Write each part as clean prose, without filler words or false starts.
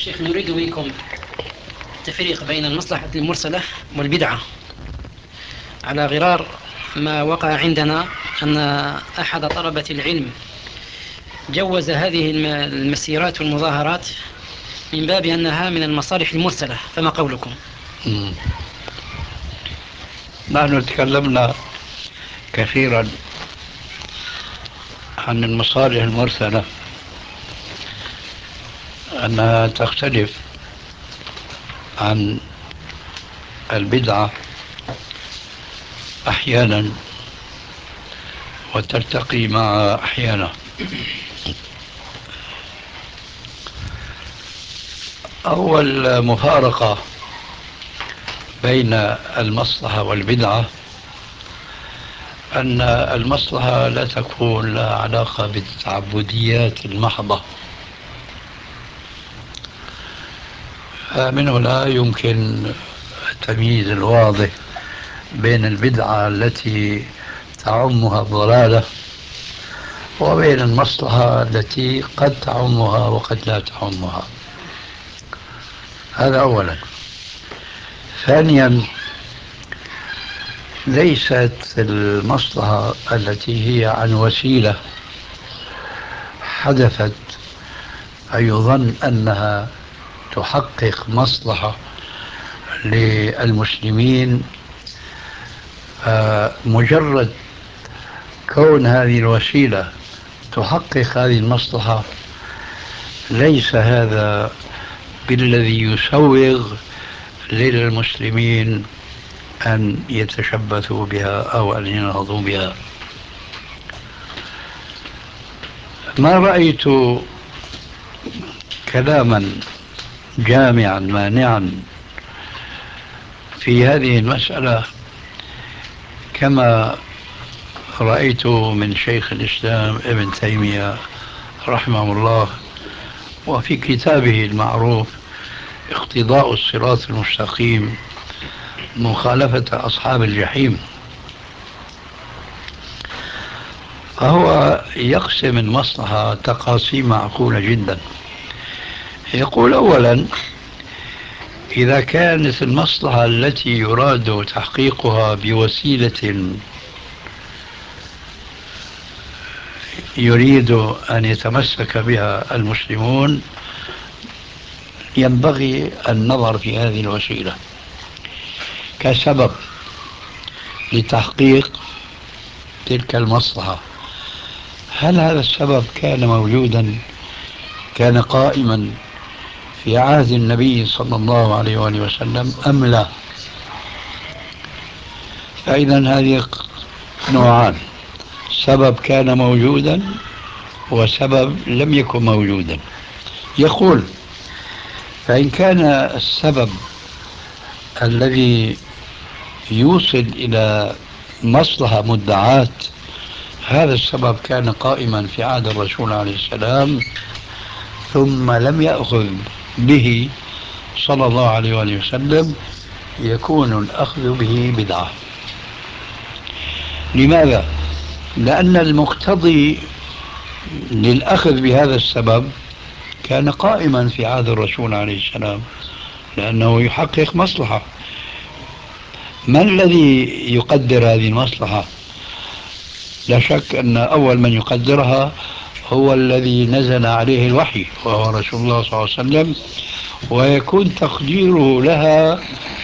الشيخ، نريد منكم التفريق بين المصلحة المرسلة والبدعة، على غرار ما وقع عندنا أن أحد طلبة العلم جوز هذه المسيرات والمظاهرات من باب أنها من المصالح المرسلة، فما قولكم؟ نحن تكلمنا كثيرا عن المصالح المرسلة، أنها تختلف عن البدعة أحيانا وتلتقي مع أحيانا. أول مفارقة بين المصلحة والبدعة أن المصلحة لا تكون لها علاقة بالتعبديات المحضة، من هنا يمكن التمييز الواضح بين البدعة التي تعمها الضلالة وبين المصلحة التي قد تعمها وقد لا تعمها. هذا أولا. ثانيا، ليست المصلحة التي هي عن وسيلة حدثت أن يظن أنها تحقق مصلحة للمسلمين، مجرد كون هذه الوسيلة تحقق هذه المصلحة ليس هذا بالذي يسوغ للمسلمين أن يتشبثوا بها أو أن ينهضوا بها. ما رأيت كلاما جامعا مانعا في هذه المسألة كما رأيت من شيخ الإسلام ابن تيمية رحمه الله، وفي كتابه المعروف اقتضاء الصراط المستقيم مخالفة أصحاب الجحيم. فهو يقسم المصلحة تقاسيم معقولة جدا. يقول أولا: إذا كانت المصلحة التي يراد تحقيقها بوسيلة يريد أن يتمسك بها المسلمون، ينبغي النظر في هذه الوسيلة كسبب لتحقيق تلك المصلحة. هل هذا السبب كان موجودا، كان قائما في عهد النبي صلى الله عليه وآله وسلم أم لا؟ فإذا هذه نوعان: سبب كان موجودا وسبب لم يكن موجودا. يقول: فإن كان السبب الذي يوصل إلى مصلحة مدعاة هذا السبب كان قائما في عهد الرسول عليه السلام ثم لم يأخذ به صلى الله عليه وآله وسلم، يكون الأخذ به بدعة. لماذا؟ لأن المقتضي للأخذ بهذا السبب كان قائما في عهد الرسول عليه السلام، لأنه يحقق مصلحة. من الذي يقدر هذه المصلحة؟ لا شك أن أول من يقدرها هو الذي نزل عليه الوحي وهو رسول الله صلى الله عليه وسلم، ويكون تقديره لها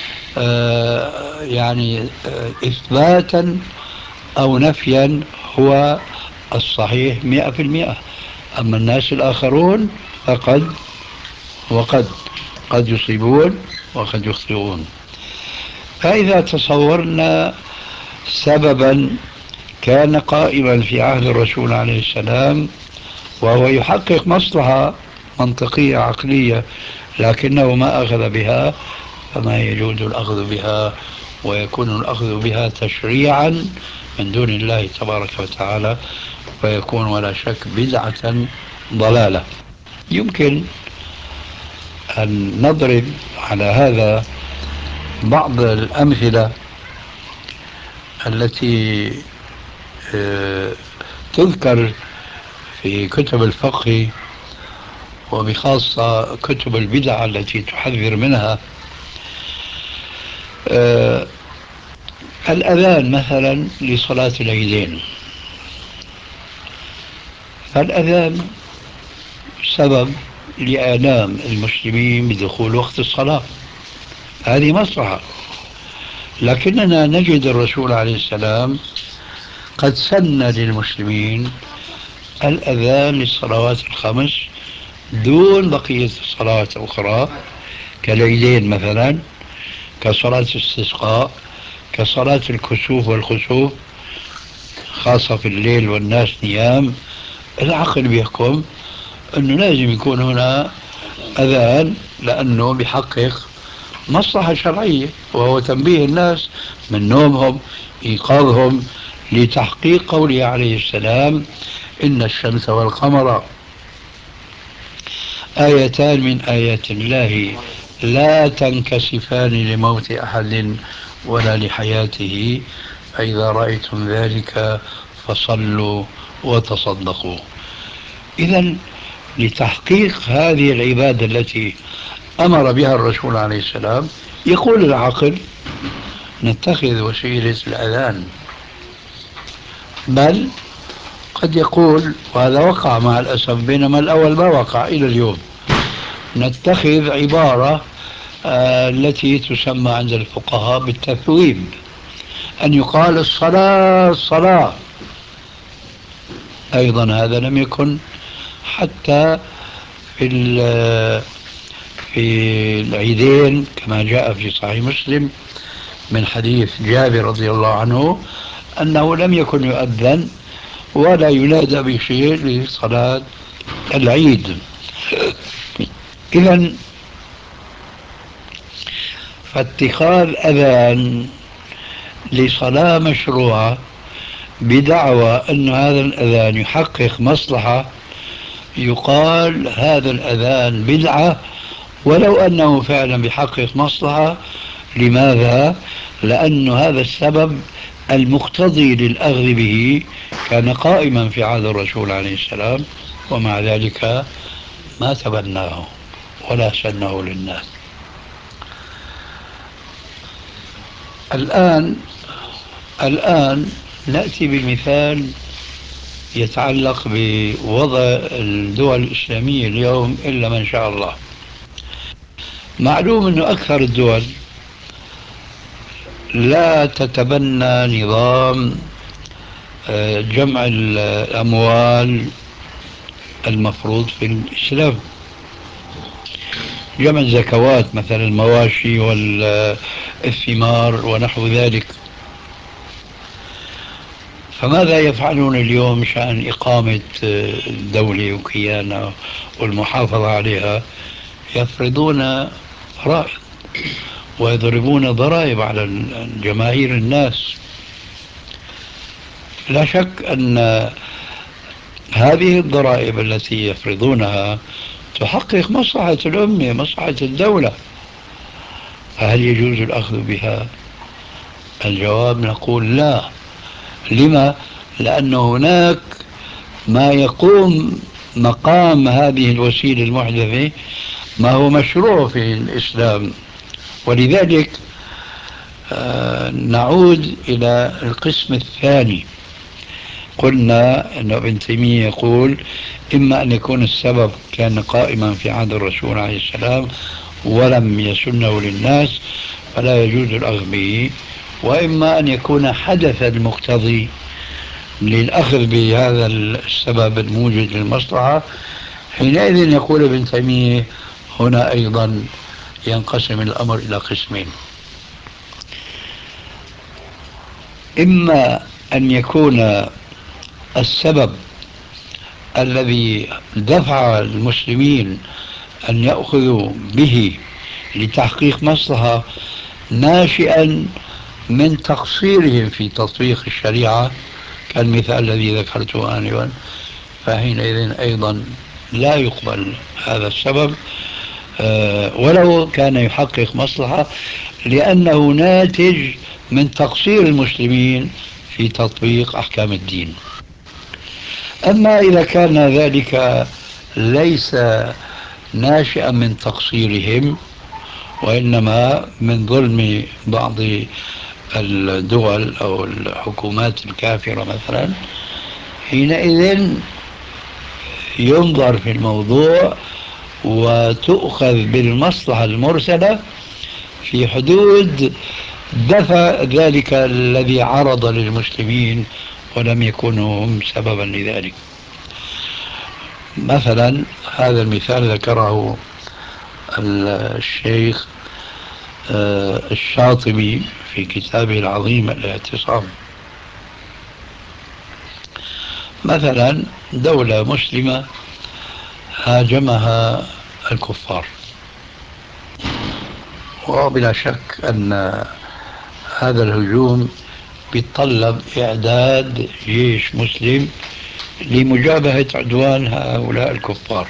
إثباتا أو نفيا هو الصحيح 100%. أما الناس الآخرون فقد وقد يصيبون وقد يخطئون. فإذا تصورنا سببا كان قائما في عهد الرسول عليه السلام وهو يحقق مصلحة منطقية عقلية لكنه ما أخذ بها، فما يجوز الأخذ بها، ويكون الأخذ بها تشريعا من دون الله تبارك وتعالى، ويكون ولا شك بدعة ضلالة. يمكن أن نضرب على هذا بعض الأمثلة التي تذكر في كتب الفقه وبخاصة كتب البدع التي تحذر منها. آه، الأذان مثلا لصلاة العيدين، فالأذان سبب لإعلام المسلمين بدخول وقت الصلاة، هذه مصلحة. لكننا نجد الرسول عليه السلام قد سن للمسلمين الأذان للصلوات الخمس دون بقية الصلوات الأخرى، كالعيدين مثلا، كصلاة الاستسقاء، كصلاة الكسوف والخسوف، خاصة في الليل والناس نيام. العقل بيحكم أنه لازم يكون هنا أذان، لأنه بيحقق مصلحة شرعية، وهو تنبيه الناس من نومهم، إيقاظهم لتحقيق قوله عليه السلام: إن الشمس والقمر آيتان من آيات الله لا تنكسفان لموت أحد ولا لحياته، فإذا رأيتم ذلك فصلوا وتصدقوا. إذا لتحقيق هذه العبادة التي أمر بها الرسول عليه السلام، يقول العقل نتخذ وسيلة الأذان، بل قد يقول، وهذا وقع مع الأسف بينما الأول ما وقع إلى اليوم، نتخذ عبارة التي تسمى عند الفقهاء بالتثويب، أن يقال الصلاة الصلاة. أيضا هذا لم يكن حتى في في العيدين، كما جاء في صحيح مسلم من حديث جابر رضي الله عنه أنه لم يكن يؤذن ولا ينادى بشيء لصلاة العيد. إذا فاتخاذ أذان لصلاة مشروعة بدعوى أن هذا الأذان يحقق مصلحة، يقال هذا الأذان بدعة ولو أنه فعلا بيحقق مصلحة. لماذا؟ لأن هذا السبب المقتضي للأخذ به كان قائما في عهد الرسول عليه السلام، ومع ذلك ما تبناه ولا سنه للناس. الآن نأتي بمثال يتعلق بوضع الدول الإسلامية اليوم إلا من شاء الله. معلوم أن أكثر الدول لا تتبنى نظام جمع الأموال المفروض في الإسلام، جمع الزكوات مثلا المواشي والثمار ونحو ذلك. فماذا يفعلون اليوم مشان إقامة الدولة وكيانها والمحافظة عليها؟ يفرضون فرائض ويضربون ضرائب على جماهير الناس. لا شك أن هذه الضرائب التي يفرضونها تحقق مصلحة الأمة، مصلحة الدولة، فهل يجوز الأخذ بها؟ الجواب نقول لا. لما؟ لأن هناك ما يقوم مقام هذه الوسيلة المحدثة ما هو مشروع في الإسلام. ولذلك نعود إلى القسم الثاني. قلنا أن ابن تيمية يقول إما أن يكون السبب كان قائما في عهد الرسول عليه السلام ولم يسنه للناس فلا يجوز الأخذ به، وإما أن يكون حدث المقتضي للأخذ بهذا السبب الموجد للمصلحة. حينئذ يقول ابن تيمية هنا أيضا ينقسم الأمر إلى قسمين: إما أن يكون السبب الذي دفع المسلمين أن يأخذوا به لتحقيق مصلحة ناشئا من تقصيرهم في تطبيق الشريعة، كالمثال الذي ذكرته آنفا، فحينئذ أيضا لا يقبل هذا السبب ولو كان يحقق مصلحة، لأنه ناتج من تقصير المسلمين في تطبيق أحكام الدين. أما إذا كان ذلك ليس ناشئا من تقصيرهم، وإنما من ظلم بعض الدول أو الحكومات الكافرة مثلا. حينئذ ينظر في الموضوع وتؤخذ بالمصلحة المرسلة في حدود دفع ذلك الذي عرض للمسلمين ولم يكونوا هم سببا لذلك. مثلا هذا المثال ذكره الشيخ الشاطبي في كتابه العظيم الاعتصام. مثلا دولة مسلمة هاجمها الكفار، وبلا شك أن هذا الهجوم يتطلب إعداد جيش مسلم لمجابهة عدوان هؤلاء الكفار.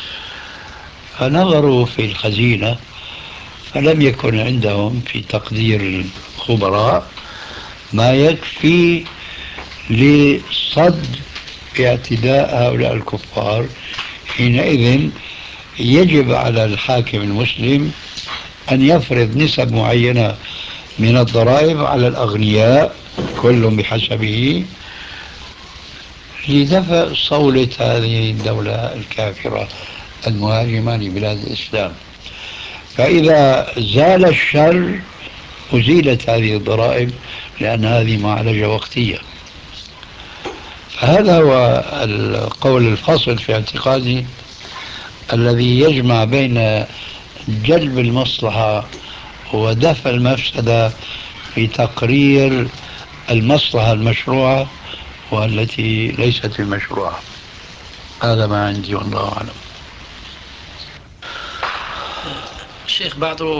فنظروا في الخزينة فلم يكن عندهم في تقدير الخبراء ما يكفي لصد اعتداء هؤلاء الكفار. حينئذ يجب على الحاكم المسلم أن يفرض نسب معينة من الضرائب على الأغنياء كل بحسبه لدفع صولة هذه الدولة الكافرة المهاجمة لبلاد الإسلام. فإذا زال الشر أزيلت هذه الضرائب، لأن هذه معالجة وقتية. فهذا هو القول الفصل في اعتقادي الذي يجمع بين جلب المصلحة ودفع المفسدة في تقرير المصلحة المشروعة والتي ليست بمشروعة. هذا ما عندي والله أعلم. شيخ، بعض